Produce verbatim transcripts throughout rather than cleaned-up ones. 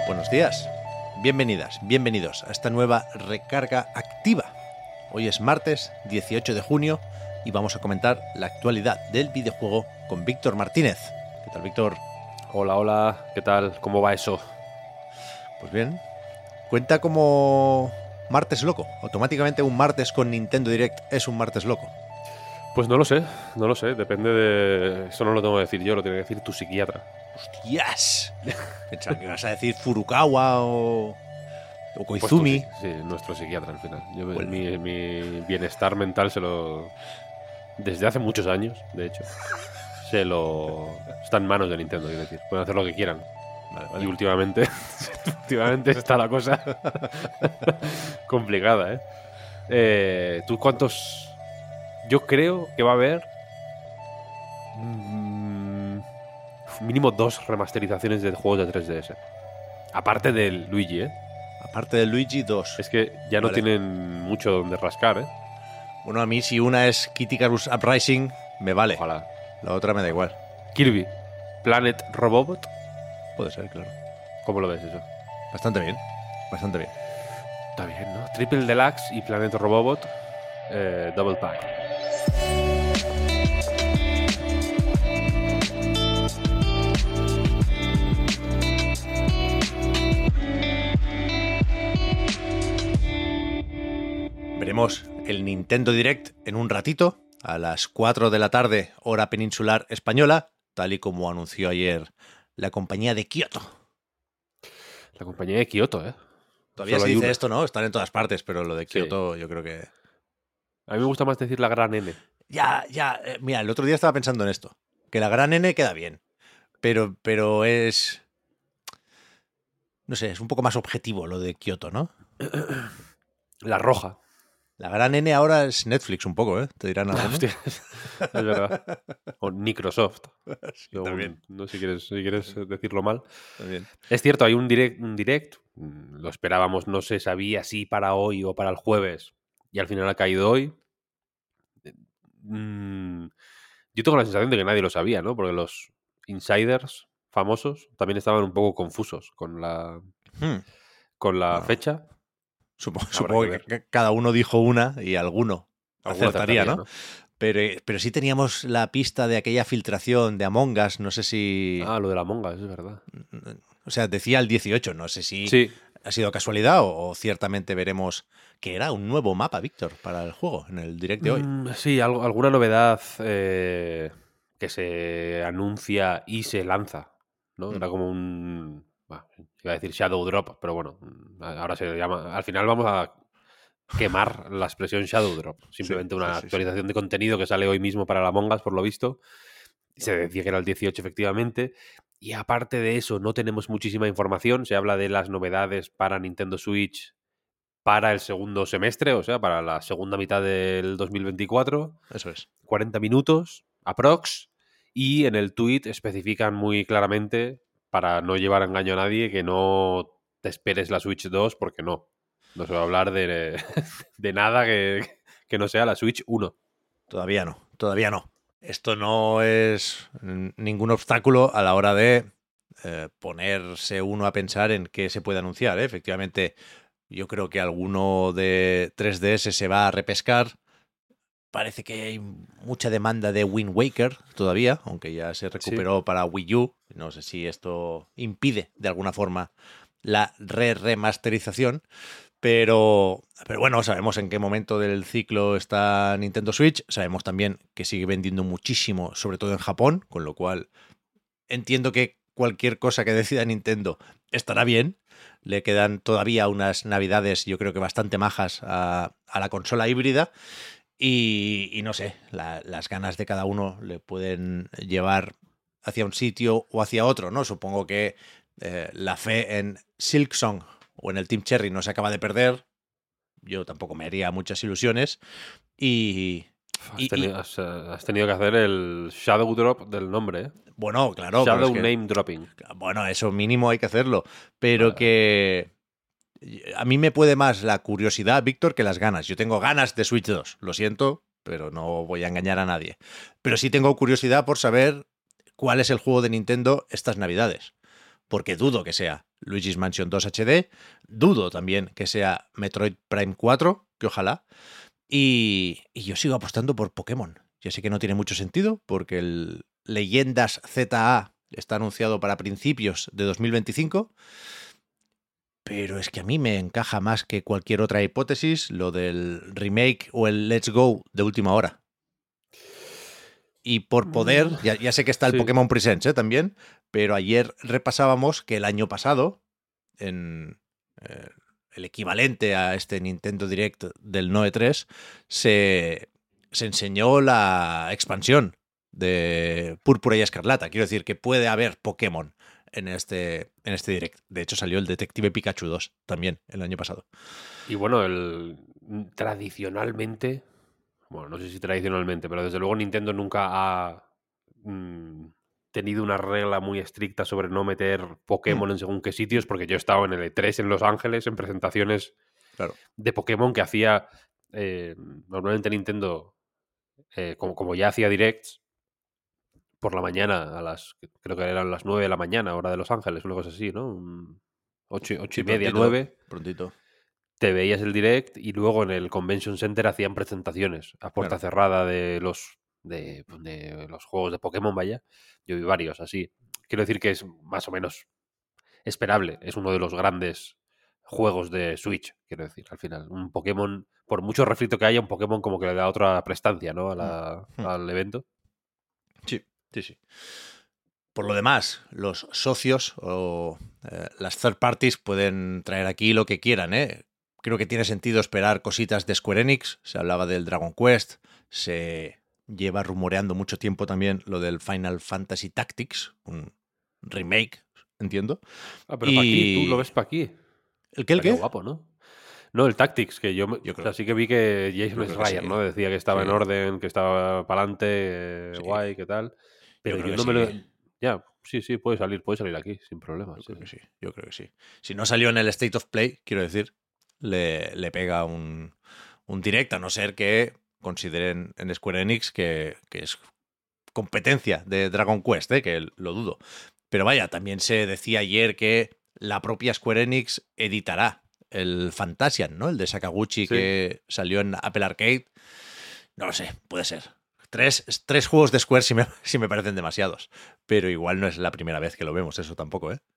Buenos días, bienvenidas, bienvenidos a esta nueva recarga activa. Hoy es martes dieciocho de junio y vamos a comentar la actualidad del videojuego con Víctor Martínez. ¿Qué tal, Víctor? Hola, hola, ¿qué tal? ¿Cómo va eso? Pues bien, cuenta como martes loco. Automáticamente un martes con Nintendo Direct es un martes loco. Pues no lo sé, no lo sé, depende de... Eso no lo tengo que decir yo, lo tiene que decir tu psiquiatra. ¡Hostias! Pensaba que ibas a decir Furukawa o, o Koizumi. Pues tú, sí, sí, nuestro psiquiatra al final. Yo, Bueno. mi, mi bienestar mental se lo... Desde hace muchos años, de hecho, se lo... Está en manos de Nintendo, quiero decir. Pueden hacer lo que quieran. Vale, vale. Y últimamente, últimamente está la cosa complicada, ¿eh? ¿eh? ¿Tú cuántos...? Yo creo que va a haber mmm, mínimo dos remasterizaciones de juegos de tres D S. Aparte del Luigi, ¿eh? Aparte de Luigi, dos. Es que ya no Vale. tienen mucho donde rascar, ¿eh? Bueno, a mí si una es Kid Icarus Uprising, me vale. Ojalá. La otra me da igual. Kirby, Planet Robobot. Puede ser, claro. ¿Cómo lo ves eso? Bastante bien. Bastante bien. Está bien, ¿no? Triple Deluxe y Planet Robobot eh, Double Pack. Veremos el Nintendo Direct en un ratito, a las cuatro de la tarde, hora peninsular española, tal y como anunció ayer la compañía de Kyoto. La compañía de Kyoto, ¿eh? Todavía Solo se hay dice una. esto, ¿no? Están en todas partes, pero lo de Sí. Kyoto yo creo que... A mí me gusta más decir la gran N. Ya, ya. eh, mira, el otro día estaba pensando en esto. Que la gran N queda bien. Pero, pero es... No sé, es un poco más objetivo lo de Kyoto, ¿no? La roja. La gran N ahora es Netflix un poco, ¿eh? Te dirán algo, ¿no? Hostia, es verdad. O Microsoft. Sí, Yo, también, no sé si quieres, si quieres decirlo mal. también. Es cierto, hay un direct, un direct. Lo esperábamos, no se sabía si para hoy o para el jueves. Y al final ha caído hoy. Mm, yo tengo la sensación de que nadie lo sabía, ¿no? Porque los insiders famosos también estaban un poco confusos con la, Hmm. con la Bueno, fecha. Supongo, Habrá supongo que que, ver. que cada uno dijo una y alguno Alguno acertaría, acertaría, ¿no? Pero, pero sí teníamos la pista de aquella filtración de Among Us, no sé si... Ah, lo de la monga, eso es verdad. O sea, decía el dieciocho, no sé si Sí, ha sido casualidad o, o ciertamente veremos que era un nuevo mapa, Víctor, para el juego, en el direct de hoy. Mm, sí, algo, alguna novedad eh, que se anuncia y se lanza, ¿no? Mm. Era como un... bah, iba a decir Shadow Drop, pero bueno, ahora se llama... Al final vamos a quemar la expresión Shadow Drop. Simplemente Sí, una sí, sí, sí. actualización de contenido que sale hoy mismo para la Among Us, por lo visto. Se decía que era el dieciocho, efectivamente. Y aparte de eso, no tenemos muchísima información. Se habla de las novedades para Nintendo Switch para el segundo semestre, o sea, para la segunda mitad del dos mil veinticuatro. Eso es. cuarenta minutos, aprox. Y en el tweet especifican muy claramente, para no llevar a engaño a nadie, que no te esperes la Switch dos, porque no. No se va a hablar de, de nada que, que no sea la Switch uno. Todavía no, todavía no. Esto no es ningún obstáculo a la hora de eh, ponerse uno a pensar en qué se puede anunciar, ¿eh? Efectivamente, yo creo que alguno de tres D S se va a repescar. Parece que hay mucha demanda de Wind Waker todavía, aunque ya se recuperó Sí. para Wii U. No sé si esto impide de alguna forma la re-remasterización. Pero, pero bueno, sabemos en qué momento del ciclo está Nintendo Switch. Sabemos también que sigue vendiendo muchísimo, sobre todo en Japón, con lo cual entiendo que cualquier cosa que decida Nintendo estará bien. Le quedan todavía unas navidades, yo creo que bastante majas a, a la consola híbrida. Y, y no sé, la, las ganas de cada uno le pueden llevar hacia un sitio o hacia otro, ¿no? Supongo que eh, la fe en Silksong o en el Team Cherry no se acaba de perder. Yo tampoco me haría muchas ilusiones. Y, Has, y, teni y has, has tenido que hacer el Shadow Drop del nombre, ¿eh? bueno, claro, pero Shadow es que, Name Dropping. bueno, eso mínimo hay que hacerlo. Pero Vale, vale. que a mí me puede más la curiosidad, Víctor, que las ganas. Yo tengo ganas de Switch dos, lo siento, pero no voy a engañar a nadie. Pero sí tengo curiosidad por saber cuál es el juego de Nintendo estas navidades. Porque dudo que sea Luigi's Mansion dos H D. Dudo también que sea Metroid Prime cuatro, que ojalá. Y, y yo sigo apostando por Pokémon. Ya sé que no tiene mucho sentido, porque el Leyendas Z A está anunciado para principios de dos mil veinticinco. Pero es que a mí me encaja más que cualquier otra hipótesis lo del remake o el Let's Go de última hora. Y por poder, ya, ya sé que está el Sí. Pokémon Presents ¿eh? también, pero ayer repasábamos que el año pasado, en eh, el equivalente a este Nintendo Direct del Noe tres, se, se enseñó la expansión de Púrpura y Escarlata. Quiero decir que puede haber Pokémon en este, en este Direct. De hecho, salió el Detective Pikachu dos también el año pasado. Y bueno, el tradicionalmente, bueno, no sé si tradicionalmente, pero desde luego Nintendo nunca ha mm, tenido una regla muy estricta sobre no meter Pokémon Mm. en según qué sitios, porque yo he estado en el E tres en Los Ángeles en presentaciones Claro. de Pokémon que hacía eh, normalmente Nintendo, eh, como, como ya hacía directs por la mañana, a las creo que eran las nueve de la mañana, hora de Los Ángeles, una cosa así, ¿no? Un Ocho, ocho Sí, y media, prontito, nueve. prontito. Te veías el direct y luego en el Convention Center hacían presentaciones a puerta Claro. cerrada de los de, de los juegos de Pokémon, vaya. Yo vi varios así. Quiero decir que es más o menos esperable. Es uno de los grandes juegos de Switch, quiero decir, al final. Un Pokémon, por mucho refrito que haya, un Pokémon como que le da otra prestancia, ¿no? A la- Mm. al evento. Sí, sí, sí. Por lo demás, los socios o eh, las third parties pueden traer aquí lo que quieran, ¿eh? Creo que tiene sentido esperar cositas de Square Enix. Se hablaba del Dragon Quest, se lleva rumoreando mucho tiempo también lo del Final Fantasy Tactics, un remake, entiendo. Ah, pero para aquí, tú lo Y... ves para aquí. ¿El qué, el Estaría qué? guapo, ¿no? No, el Tactics, que yo, me- Yo o sea, creo, sí que vi que yo Jason creo que Schreier, sí. ¿no? Decía que estaba en Sí, orden, que estaba para adelante, sí. guay, qué tal. Yo Pero creo yo que no me sí. lo... Ya, sí, sí, puede salir, puede salir aquí, sin problemas. Yo Sí, creo que sí. sí. Yo creo que sí. Si no salió en el State of Play, quiero decir, le, le pega un, un direct, a no ser que consideren en Square Enix que, que es competencia de Dragon Quest, ¿eh? Que lo dudo. Pero vaya, también se decía ayer que la propia Square Enix editará el Fantasian, ¿no? El de Sakaguchi Sí. que salió en Apple Arcade. No lo sé, puede ser. Tres, tres juegos de Square sí me, sí me parecen demasiados. Pero igual no es la primera vez que lo vemos, eso tampoco, ¿eh?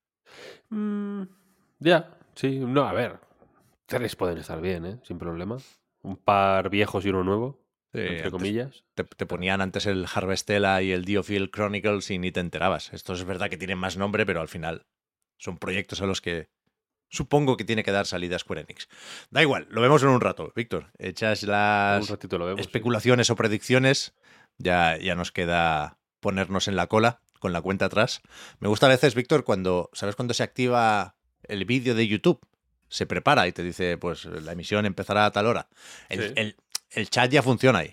Mm, ya, sí, no, a ver. Tres pueden estar bien, ¿eh? Sin problema. Un par viejos y uno nuevo, Sí, entre antes comillas. te, te Pero, ponían antes el Harvestella y el Diofield Chronicles y ni te enterabas. Esto es verdad que tienen más nombre, pero al final son proyectos a los que supongo que tiene que dar salida Square Enix. Da igual, lo vemos en un rato, Víctor. Hechas en un las ratito lo vemos, sí. especulaciones o predicciones, ya, ya nos queda ponernos en la cola con la cuenta atrás. Me gusta a veces, Víctor, cuando, ¿sabes cuando se activa el vídeo de YouTube? Se prepara y te dice, pues la emisión empezará a tal hora. El, Sí. el, el chat ya funciona ahí.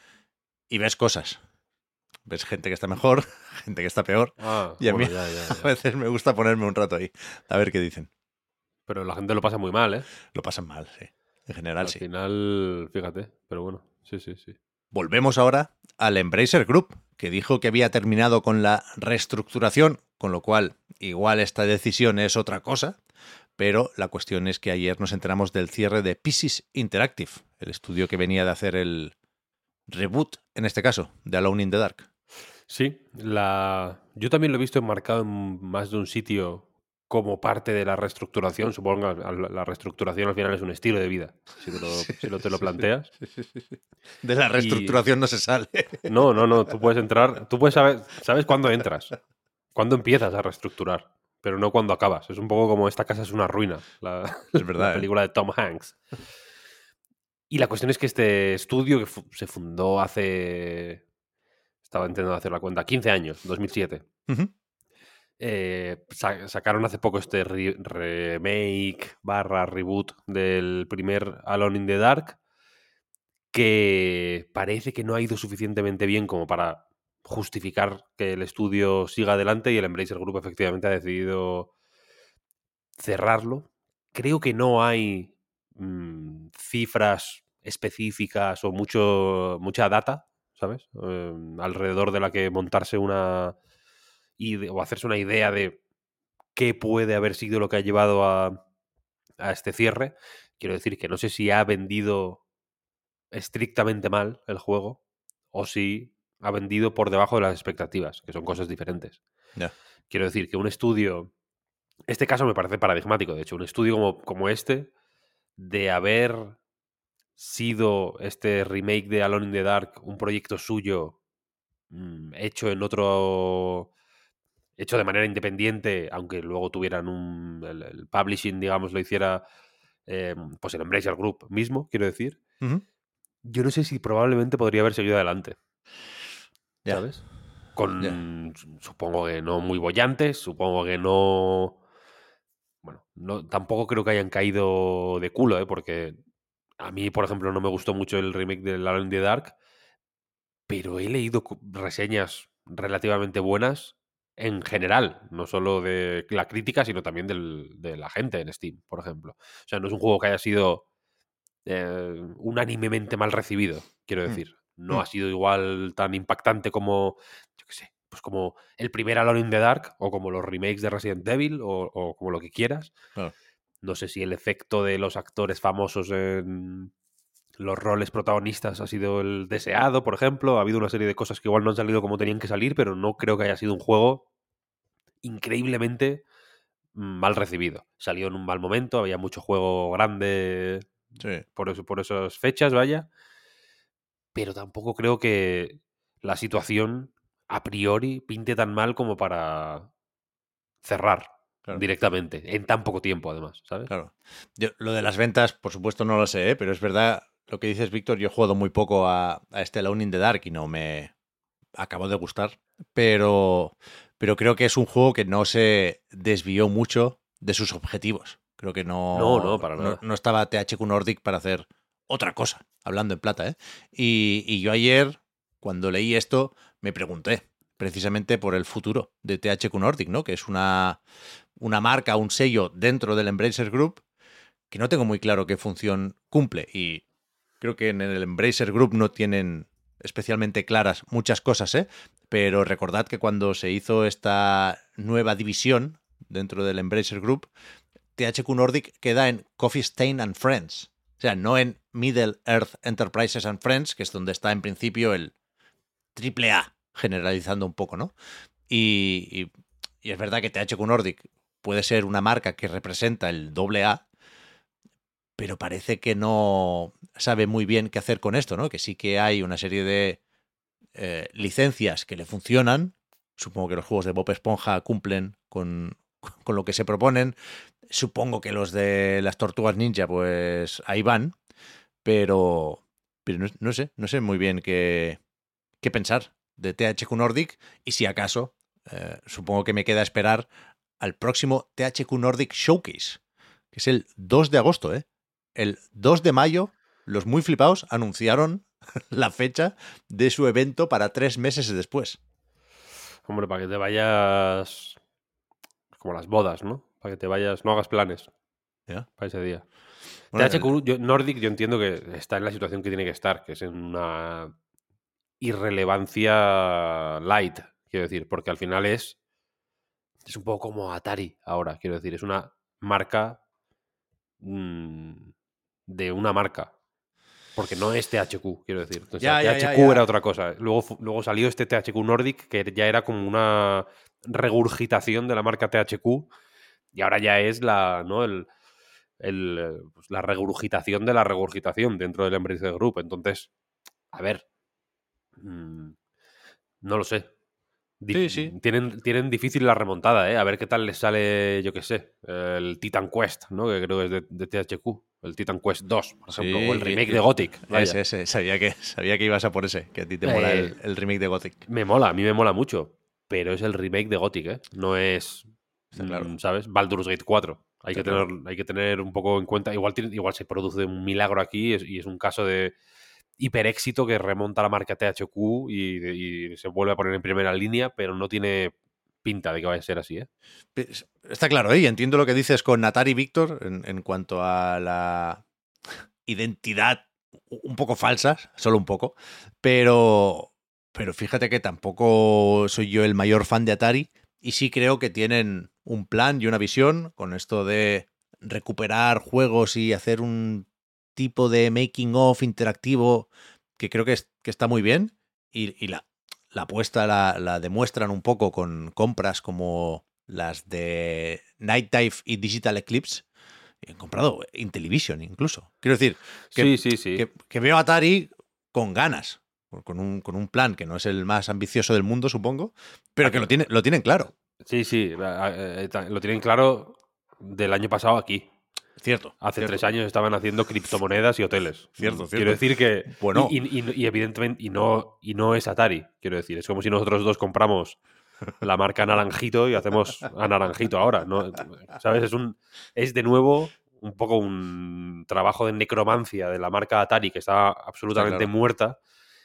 Y ves cosas. Ves gente que está mejor, gente que está peor. Ah, Y a mí bueno, ya, ya, a ya. veces me gusta ponerme un rato ahí, a ver qué dicen. Pero la gente lo pasa muy mal, ¿eh? Lo pasan mal, sí. En general, Al sí. final, fíjate, pero bueno, sí, sí, sí. Volvemos ahora al Embracer Group, que dijo que había terminado con la reestructuración, con lo cual igual esta decisión es otra cosa, pero la cuestión es que ayer nos enteramos del cierre de Pieces Interactive, el estudio que venía de hacer el reboot, en este caso, de Alone in the Dark. Sí, la... yo también lo he visto enmarcado en más de un sitio como parte de la reestructuración. Supongo que la la reestructuración al final es un estilo de vida, si te lo, Sí, si lo- te lo sí, sí, planteas. sí, sí, sí. De la Y reestructuración no se sale. no, no, no, tú puedes entrar, tú puedes saber, sabes cuándo entras, cuándo empiezas a reestructurar, pero no cuándo acabas. Es un poco como esta casa es una ruina, la, Es la verdad, ¿eh? película de Tom Hanks. Y la cuestión es que este estudio que fu- se fundó hace, estaba intentando hacer la cuenta, quince años, dos mil siete. Ujú. Eh, sa- sacaron hace poco este re- remake barra reboot del primer Alone in the Dark, que parece que no ha ido suficientemente bien como para justificar que el estudio siga adelante, y el Embracer Group efectivamente ha decidido cerrarlo. Creo que no hay mm, cifras específicas o mucho, mucha data, ¿sabes? Eh, alrededor de la que montarse una ide- o hacerse una idea de qué puede haber sido lo que ha llevado a, a este cierre. Quiero decir que no sé si ha vendido estrictamente mal el juego o si ha vendido por debajo de las expectativas, que son cosas diferentes. Ya. Quiero decir que un estudio, este caso me parece paradigmático, de hecho, un estudio como, como este, de haber sido este remake de Alone in the Dark un proyecto suyo mmm, hecho en otro... hecho de manera independiente, aunque luego tuvieran un... el, el publishing, digamos, lo hiciera eh, pues el Embracer Group mismo, quiero decir. Ujú. Yo no sé si probablemente podría haber seguido adelante, Ya. ¿sabes? Ya. Con, supongo que no muy bollantes, supongo que no... Bueno, no, tampoco creo que hayan caído de culo, ¿eh? Porque a mí, por ejemplo, no me gustó mucho el remake de Alone in the Dark, pero he leído cu- reseñas relativamente buenas en general, no solo de la crítica, sino también del- de la gente en Steam, por ejemplo. O sea, no es un juego que haya sido eh, unánimemente mal recibido, quiero Mm. decir. No Mm. ha sido igual tan impactante como, yo qué sé, pues como el primer Alone in the Dark o como los remakes de Resident Evil o, o como lo que quieras. Claro. No sé si el efecto de los actores famosos en los roles protagonistas ha sido el deseado, por ejemplo. Ha habido una serie de cosas que igual no han salido como tenían que salir, pero no creo que haya sido un juego increíblemente mal recibido. Salió en un mal momento, había mucho juego grande Sí. por, eso, por esas fechas, vaya. Pero tampoco creo que la situación a priori pinte tan mal como para cerrar Claro. directamente, en tan poco tiempo, además, ¿sabes? Claro. Yo, lo de las ventas, por supuesto, no lo sé, ¿eh? Pero es verdad lo que dices, Víctor. Yo he jugado muy poco a, a este Alone in the Dark y no me acabó de gustar. Pero, pero creo que es un juego que no se desvió mucho de sus objetivos. Creo que No, no, no, para no, nada. no estaba T H Q Nordic para hacer otra cosa, hablando en plata, ¿eh? Y, y yo ayer, cuando leí esto, me pregunté precisamente por el futuro de T H Q Nordic, ¿no? Que es una, una marca, un sello dentro del Embracer Group que no tengo muy claro qué función cumple. Y creo que en el Embracer Group no tienen especialmente claras muchas cosas, ¿eh? Pero recordad que cuando se hizo esta nueva división dentro del Embracer Group, T H Q Nordic queda en Coffee Stain and Friends. O sea, no en Middle Earth Enterprises and Friends, que es donde está en principio el triple A, generalizando un poco, ¿no? Y, y, y es verdad que T H Q Nordic puede ser una marca que representa el doble A, pero parece que no sabe muy bien qué hacer con esto, ¿no? Que sí que hay una serie de eh, licencias que le funcionan. Supongo que los juegos de Bob Esponja cumplen con, con lo que se proponen. Supongo que los de las Tortugas Ninja, pues ahí van. Pero, pero no, no sé, no sé muy bien qué, qué pensar de T H Q Nordic y si acaso, eh, supongo que me queda esperar al próximo T H Q Nordic Showcase, que es el dos de agosto, ¿eh? El dos de mayo, los muy flipados anunciaron la fecha de su evento para tres meses después. Hombre, para que te vayas como las bodas, ¿no? Para que te vayas, no hagas planes ¿Ya? para ese día. Bueno, el- T H Q yo- Nordic yo entiendo que está en la situación que tiene que estar, que es en una irrelevancia light, quiero decir, porque al final es es un poco como Atari ahora, quiero decir, es una marca mmm, de una marca. Porque no es T H Q, quiero decir. O sea, ya, ya, ya, T H Q era ya. otra cosa. Luego, fu- luego salió este T H Q Nordic, que ya era como una regurgitación de la marca T H Q. Y ahora ya es la, ¿no? el, el, eh, pues la regurgitación de la regurgitación dentro del Embracer Group. Entonces, a ver, mmm, no lo sé. Sí, Dif- sí. tienen, tienen difícil la remontada, ¿eh? A ver qué tal les sale, yo qué sé, el Titan Quest, ¿no? Que creo que es de, de T H Q. El Titan Quest dos, por ejemplo. O el Sí, remake y- de Gothic, ese, vaya. ese. Sabía que, sabía que ibas a por ese, que a ti te mola Eh, el, el remake de Gothic. Me mola, a mí me mola mucho. Pero es el remake de Gothic, ¿eh? No es, Está claro, mm, ¿sabes? Baldur's Gate cuatro. Hay está que, tener, claro. hay que tener un poco en cuenta. Igual, tiene- igual se produce un milagro aquí y es, y es un caso de hiper éxito que remonta la marca T H Q y, y se vuelve a poner en primera línea, pero no tiene pinta de que vaya a ser así, ¿eh? Pues, está claro, ¿eh? Y entiendo lo que dices con Atari Víctor en, en cuanto a la identidad un poco falsa, solo un poco, pero, pero fíjate que tampoco soy yo el mayor fan de Atari y sí creo que tienen un plan y una visión con esto de recuperar juegos y hacer un tipo de making of interactivo que creo que, es, que está muy bien y, y la, la apuesta la, la demuestran un poco con compras como las de Night Dive y Digital Eclipse. He comprado Intellivision incluso. Quiero decir, que, Sí, sí, sí. que, que veo a Atari con ganas, con un, con un plan que no es el más ambicioso del mundo, supongo, pero que lo, tiene, lo tienen claro. Sí, sí, eh, eh, lo tienen claro del año pasado aquí. Cierto. Hace cierto. tres años estaban haciendo criptomonedas y hoteles. Cierto, cierto. Quiero decir que... Bueno. Y, y, y, y evidentemente, y no, y no es Atari, quiero decir. Es como si nosotros dos compramos la marca Naranjito y hacemos a Naranjito ahora, ¿no? ¿Sabes? Es un es de nuevo un poco un trabajo de necromancia de la marca Atari que está absolutamente Está claro. muerta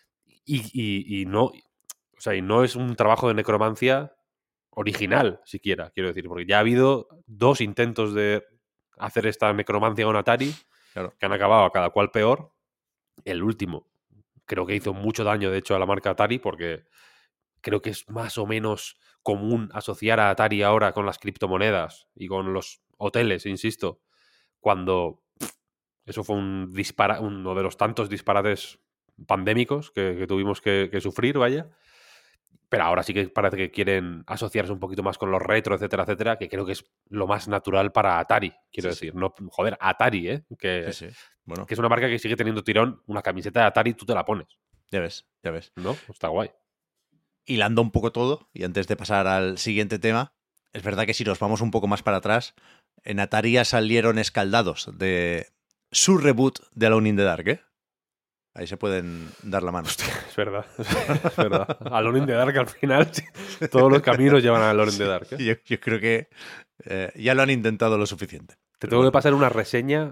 y, y, y no o sea, y no es un trabajo de necromancia original siquiera, quiero decir, porque ya ha habido dos intentos de hacer esta necromancia con Atari Claro. que han acabado a cada cual peor. El último creo que hizo mucho daño, de hecho, a la marca Atari porque creo que es más o menos común asociar a Atari ahora con las criptomonedas y con los hoteles, insisto, cuando pff, eso fue un dispara uno de los tantos disparates pandémicos que, que tuvimos que, que sufrir, vaya. Pero ahora sí que parece que quieren asociarse un poquito más con los retro, etcétera, etcétera, que creo que es lo más natural para Atari, quiero Sí, decir. sí. No, joder, Atari, ¿eh? Que, Sí, sí. Bueno, que es una marca que sigue teniendo tirón. Una camiseta de Atari tú te la pones, ya ves, ya ves. ¿no? Está guay. Hilando un poco todo, y antes de pasar al siguiente tema, es verdad que si nos vamos un poco más para atrás, en Atari ya salieron escaldados de su reboot de Alone in the Dark, ¿eh? Ahí se pueden dar la mano. Hostia, es verdad. Es verdad. Alone in the Dark al final, sí, todos los caminos llevan a Alone in the Dark. ¿eh? Yo, yo creo que eh, ya lo han intentado lo suficiente. Te Pero tengo bueno. que pasar una reseña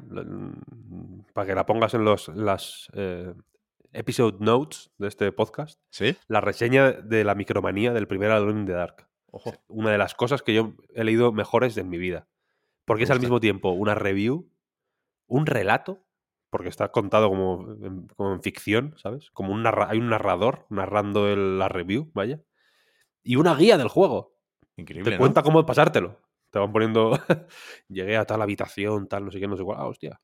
mm, para que la pongas en los las eh, episode notes de este podcast. ¿Sí? La reseña de la micromanía del primer Alone in the Dark. Ojo. Una de las cosas que yo he leído mejores en mi vida. Porque Me es al gusta. mismo tiempo una review, un relato, porque está contado como en, como en ficción, ¿sabes? Como un narra hay un narrador narrando el, la review, vaya. Y una guía del juego. Increíble, Te ¿no? cuenta cómo pasártelo. Te van poniendo. Llegué a tal habitación, tal, no sé qué, no sé cuál. Ah, hostia.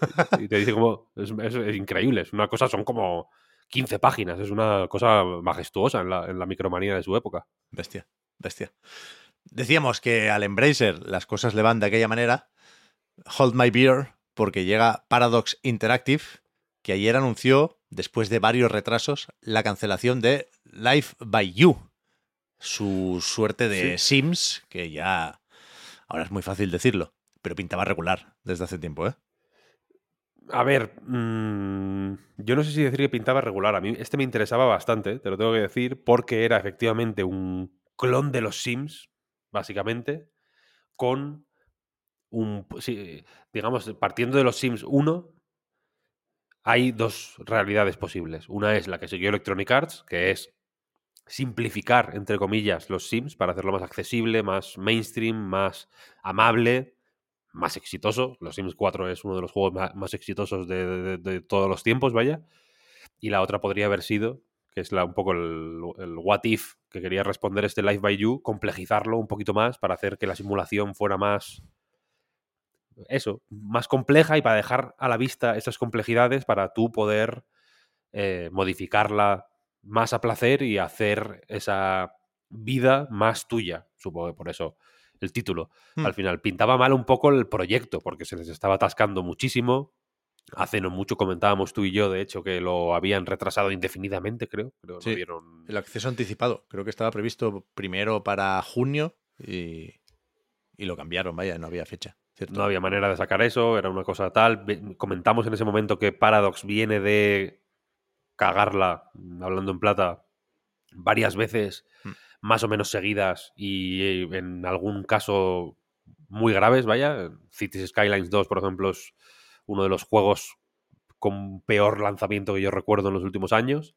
Y te dice como. Es, es, es increíble. Es una cosa, son como quince páginas. Es una cosa majestuosa en la, en la micromanía de su época. Bestia, bestia. Decíamos que al Embracer las cosas le van de aquella manera. Hold my beer, porque llega Paradox Interactive, que ayer anunció, después de varios retrasos, la cancelación de Life by You, su suerte de Sí. Sims, que ya ahora es muy fácil decirlo, pero pintaba regular desde hace tiempo, ¿eh? A ver, mmm, yo no sé si decir que pintaba regular. A mí este me interesaba bastante, te lo tengo que decir, porque era efectivamente un clon de los Sims, básicamente, con un. Sí, digamos, partiendo de los Sims uno, hay dos realidades posibles. Una es la que siguió Electronic Arts, que es simplificar, entre comillas, los Sims para hacerlo más accesible, más mainstream, más amable, más exitoso. Los Sims cuatro es uno de los juegos más, más exitosos de, de, de, todos los tiempos, vaya. Y la otra podría haber sido, que es la, un poco el, el what if que quería responder este Life by You, complejizarlo un poquito más para hacer que la simulación fuera más... Eso, más compleja y para dejar a la vista esas complejidades para tú poder eh, modificarla más a placer y hacer esa vida más tuya, supongo que por eso el título. Hmm. Al final pintaba mal un poco el proyecto porque se les estaba atascando muchísimo. Hace no mucho comentábamos tú y yo, de hecho, que lo habían retrasado indefinidamente, creo. creo Sí, no vieron... el acceso anticipado. Creo que estaba previsto primero para junio y, y lo cambiaron, vaya, no había fecha. ¿Cierto? No había manera de sacar eso, era una cosa tal. Comentamos en ese momento que Paradox viene de cagarla, hablando en plata, varias veces, Hmm. más o menos seguidas y en algún caso muy graves, vaya. Cities Skylines dos, por ejemplo, es uno de los juegos con peor lanzamiento que yo recuerdo en los últimos años.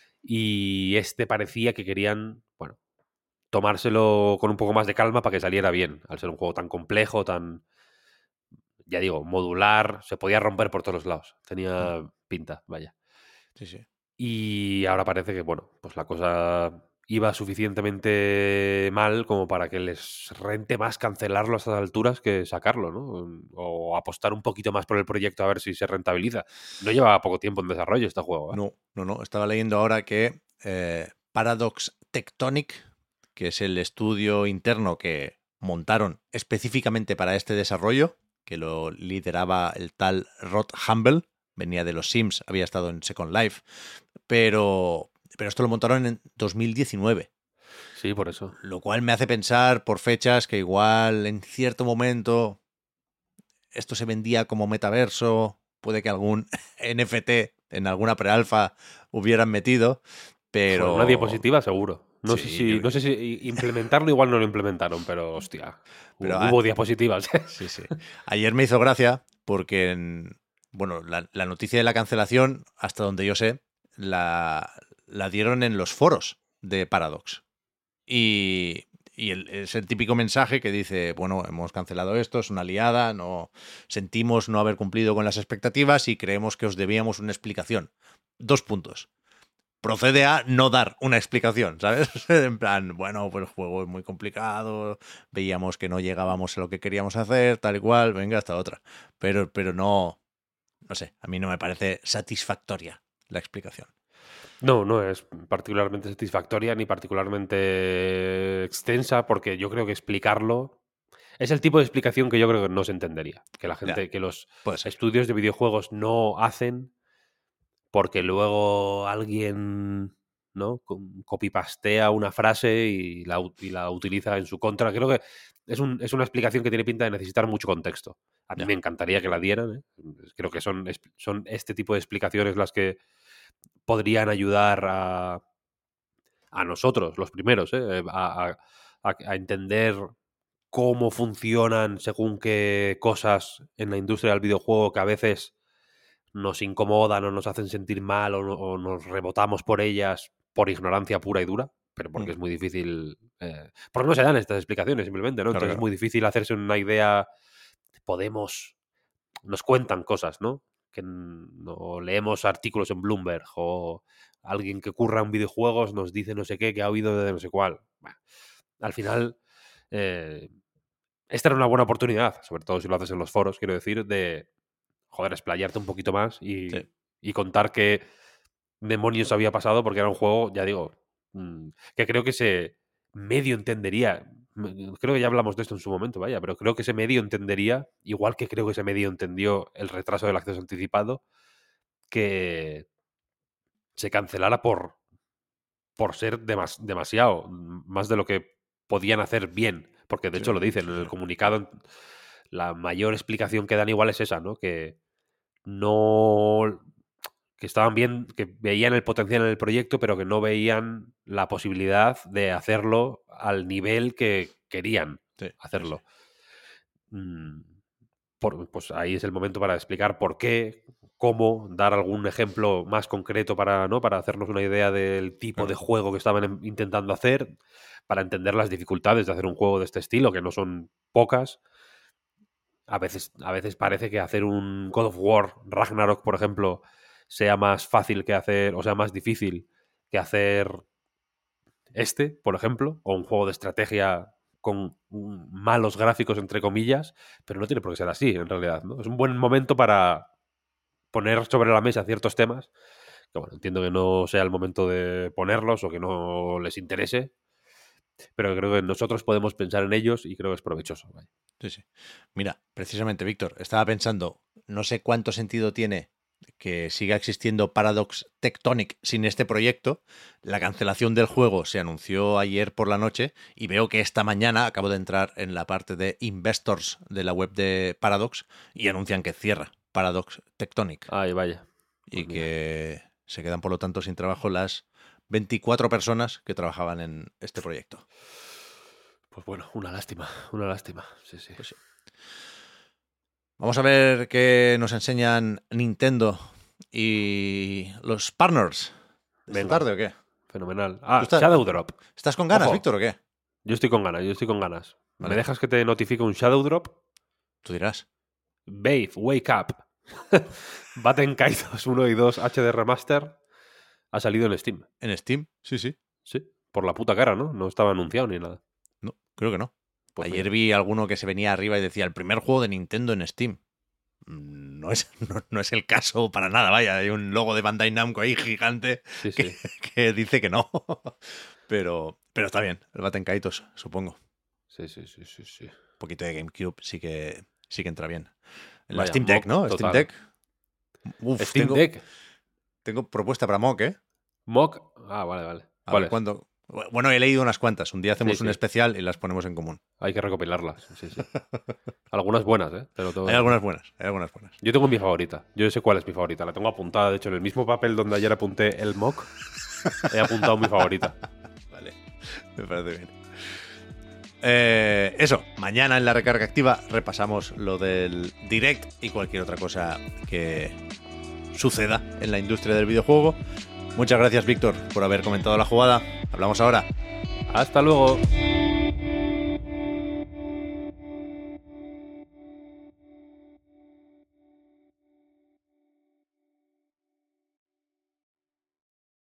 Y este parecía que querían, bueno, tomárselo con un poco más de calma para que saliera bien, al ser un juego tan complejo, tan, ya digo, modular, se podía romper por todos los lados. Tenía Hmm. pinta, vaya. Sí, sí. Y ahora parece que, bueno, pues la cosa iba suficientemente mal como para que les rente más cancelarlo a estas alturas que sacarlo, ¿no? O apostar un poquito más por el proyecto a ver si se rentabiliza. No llevaba poco tiempo en desarrollo este juego, ¿eh? No, no, no. Estaba leyendo ahora que eh, Paradox Tectonic, que es el estudio interno que montaron específicamente para este desarrollo, que lo lideraba el tal Rod Humble, venía de los Sims, había estado en Second Life, pero, pero esto lo montaron en dos mil diecinueve. Sí, por eso. Lo cual me hace pensar por fechas que igual en cierto momento esto se vendía como metaverso, puede que algún N F T en alguna prealfa hubieran metido, Fue una pero diapositiva seguro. No sé sí, yo, si, no sé si implementarlo igual no lo implementaron, pero hostia, pero hubo ah, diapositivas. sí, sí. Ayer me hizo gracia porque, en, bueno, la, la noticia de la cancelación, hasta donde yo sé, la, la dieron en los foros de Paradox. Y, y el, es el típico mensaje que dice, bueno, hemos cancelado esto, es una liada, no sentimos no haber cumplido con las expectativas y creemos que os debíamos una explicación. Dos puntos. Procede a no dar una explicación, ¿sabes? En plan, bueno, pues el juego es muy complicado, veíamos que no llegábamos a lo que queríamos hacer, tal y cual, venga, hasta otra. Pero, pero no, no sé, a mí no me parece satisfactoria la explicación. No, no es particularmente satisfactoria ni particularmente extensa, porque yo creo que explicarlo es el tipo de explicación que yo creo que no se entendería. Que la Ya, gente, que los puede ser. estudios de videojuegos no hacen porque luego alguien, ¿no? Com- copypastea una frase y la, u- y la utiliza en su contra. Creo que es, un- es una explicación que tiene pinta de necesitar mucho contexto. A mí Ya. me encantaría que la dieran, ¿eh? Creo que son, es- son este tipo de explicaciones las que podrían ayudar a, a nosotros, los primeros, ¿eh? a, a- a- a entender cómo funcionan según qué cosas en la industria del videojuego que a veces nos incomodan o nos hacen sentir mal o, no- o nos rebotamos por ellas por ignorancia pura y dura, pero porque Mm, es muy difícil, eh, porque no se dan estas explicaciones simplemente, ¿no? claro, Entonces es claro. muy difícil hacerse una idea, podemos, nos cuentan cosas, ¿no? Que n- no leemos artículos en Bloomberg o alguien que curra en videojuegos nos dice no sé qué, que ha oído de no sé cuál. Bueno, al final, eh, esta era una buena oportunidad, sobre todo si lo haces en los foros, quiero decir, de, joder, explayarte un poquito más Sí. y, y contar qué demonios había pasado, porque era un juego, ya digo, mm, que creo que se medio entendería. Mm, Creo que ya hablamos de esto en su momento, vaya, pero creo que se medio entendería, igual que creo que se medio entendió el retraso del acceso anticipado, que se cancelara por, por ser demas- demasiado, mm, más de lo que podían hacer bien, porque de Sí, hecho lo dicen sí, en sí. el comunicado, la mayor explicación que dan igual es esa, ¿no? Que no, que estaban bien, que veían el potencial en el proyecto, pero que no veían la posibilidad de hacerlo al nivel que querían Sí, sí, sí. hacerlo. Mm, por- pues ahí es el momento para explicar por qué, cómo, dar algún ejemplo más concreto para, ¿no? Para hacernos una idea del tipo de Claro. juego que estaban em- intentando hacer, para entender las dificultades de hacer un juego de este estilo, que no son pocas. A veces, a veces parece que hacer un God of War Ragnarok, por ejemplo, sea más fácil que hacer, o sea, más difícil que hacer este, por ejemplo, o un juego de estrategia con mm, malos gráficos, entre comillas, pero no tiene por qué ser así, en realidad, ¿no? Es un buen momento para poner sobre la mesa ciertos temas, que bueno, entiendo que no sea el momento de ponerlos o que no les interese, pero creo que nosotros podemos pensar en ellos y creo que es provechoso. Vaya. Sí, sí. Mira, precisamente, Víctor, estaba pensando, no sé cuánto sentido tiene que siga existiendo Paradox Tectonic sin este proyecto. La cancelación del juego se anunció ayer por la noche y veo que esta mañana acabo de entrar en la parte de Investors de la web de Paradox y anuncian que cierra Paradox Tectonic Ay, vaya. y Pues mira. que se quedan, por lo tanto, sin trabajo las veinticuatro personas que trabajaban en este proyecto. Pues bueno, una lástima, una lástima. Sí, sí. Pues sí. Vamos a ver qué nos enseñan Nintendo y los partners esta Venga, tarde o qué. fenomenal. ¿Tú Ah, estás, Shadow Drop. estás con ganas, Ojo, Víctor, o qué? yo estoy con ganas, yo estoy con ganas. ¿Me Vale, dejas que te notifique un Shadow Drop? tú dirás. Babe, wake up. Batten Kaitos uno y dos H D Remaster ha salido en Steam. ¿En Steam? Sí, sí. Sí. por la puta cara, ¿no? No estaba anunciado ni nada. No, creo que no. Pues Ayer mira. vi alguno que se venía arriba y decía el primer juego de Nintendo en Steam. No es, no, no es el caso para nada, vaya. Hay un logo de Bandai Namco ahí gigante Sí, que, sí. que dice que no. Pero, pero está bien, el Baten Kaitos, supongo. Sí, sí, sí, sí, sí. Un poquito de GameCube sí que, sí que entra bien. En la Vaya, Steam Deck, mock ¿no? total. Steam Deck. Uf, Steam tengo, Deck. tengo propuesta para Mock, ¿eh? Mock. Ah, vale, vale. A ¿Cuál ver es? cuándo. Bueno, he leído unas cuantas. Un día hacemos Sí, un sí. especial y las ponemos en común. Hay que recopilarlas. Sí, sí. Algunas buenas, ¿eh? Te lo tengo que Hay decir. algunas buenas, hay algunas buenas. Yo tengo mi favorita. Yo sé cuál es mi favorita. La tengo apuntada. De hecho, en el mismo papel donde ayer apunté el mock, he apuntado mi favorita. Vale, me parece bien. Eh, eso, mañana en la recarga activa repasamos lo del Direct y cualquier otra cosa que suceda en la industria del videojuego. Muchas gracias, Víctor, por haber comentado la jugada. Hablamos ahora. Hasta luego.